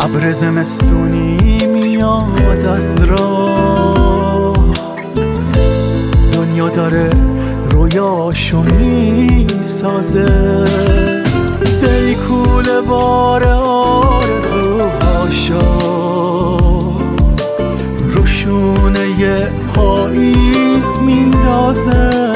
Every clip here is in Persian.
ابر زمستونی میاد از راه، دنیا داره رویاشو میسازه، دی کوله بار آرزوهاشو روشونه پاییز میندازه.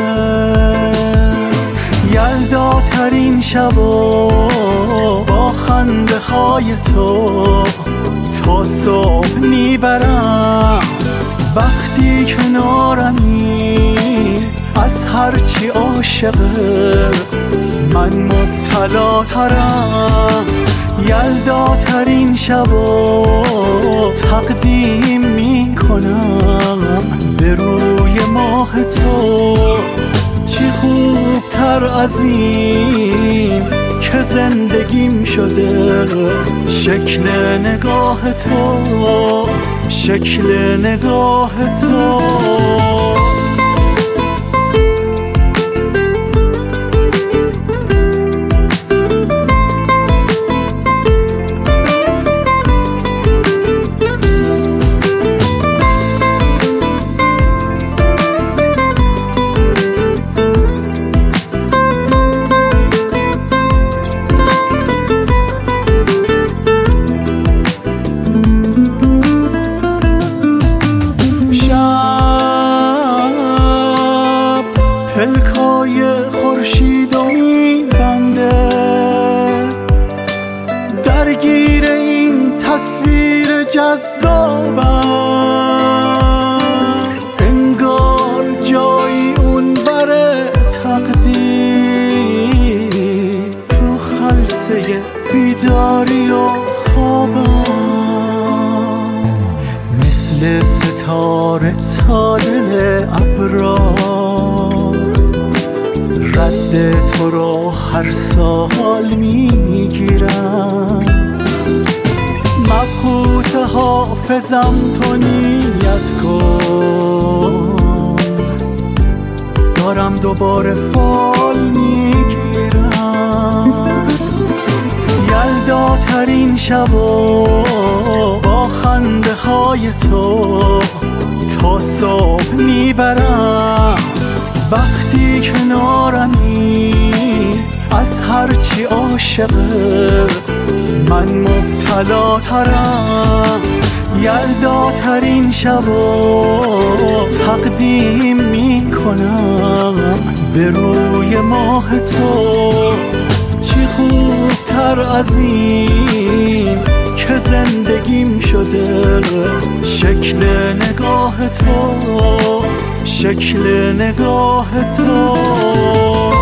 یلداترین شبا با خنده های تو تا صبح میبرم، وقتی کنارمی از هرچی عاشقه من مبتلا ترم. یلداترین شبا تقدیم میکنم به روی ماه تو، چی خوبتر از این که زندگیم شده شکل نگاه تو، شکل نگاه تو. پلکای خورشید و میبنده، درگیر این تصویر جذابم، انگار جایی اونور تقدیر تو خلسه بیداری و خوابم، مثل ستاره تا دل ابرار رد تو رو هر سال میگیرم. مبهوت حافظم تو نیت کن، دارم دوباره فال میگیرم. یلداترین شبا با خنده های تو تا صبح میبرم، وقتی کنارمی از هرچی عاشقه من مبتلا ترم. یلداترین شبا تقدیم میکنم به روی ماه تو، چی خوبتر از این که زندگیم شده شکل نگاه تو، شکل نگاه تو.